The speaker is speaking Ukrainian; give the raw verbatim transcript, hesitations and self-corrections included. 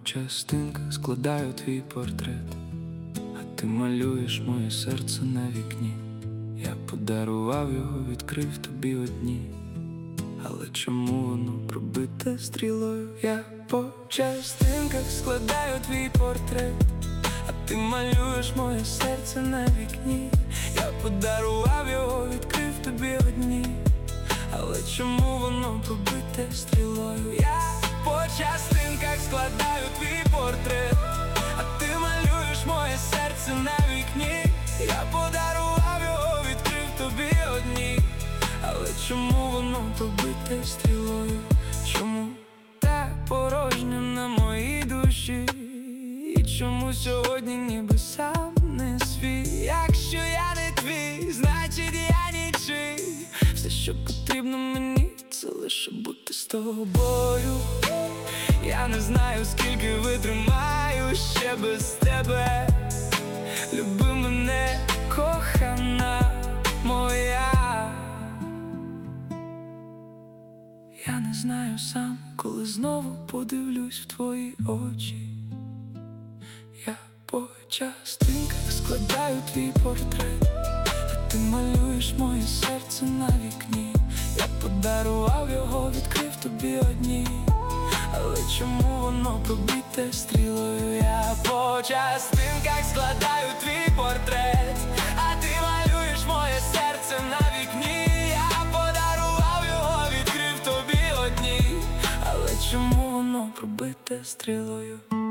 частинках складаю твій портрет, а ти малюєш моє серце на вікні. Я подарував його, відкрив тобі одні. Але чому воно пробите стрілою? Я по частинках складаю твій портрет, а ти малюєш моє серце на вікні. Я подарував його, відкрив тобі одні. Але чому воно пробите стрілою? Я по частинках складаю твій портрет, а ти малюєш моє серце на вікні. Я подарував його, відкрив тобі одні. Але чому воно пробите стрілою? Чому так порожньо на моїй душі? І чому сьогодні ніби сам не свій? Якщо я не твій, значить я нічий. Все, що потрібно мені, це лише бути з тобою. Я не знаю, скільки витримаю ще без тебе. Люби мене, кохана моя. Я не знаю сам, коли знову подивлюсь в твої очі. Я по частинках складаю твій портрет, а ти малюєш моє серце на вікні. Я подарував його, відкрив тобі одні. Але чому воно пробите стрілою? Я по частинках складаю твій портрет, а ти малюєш моє серце на вікні. Я подарував його, відкрив тобі одні. Але чому воно пробите стрілою?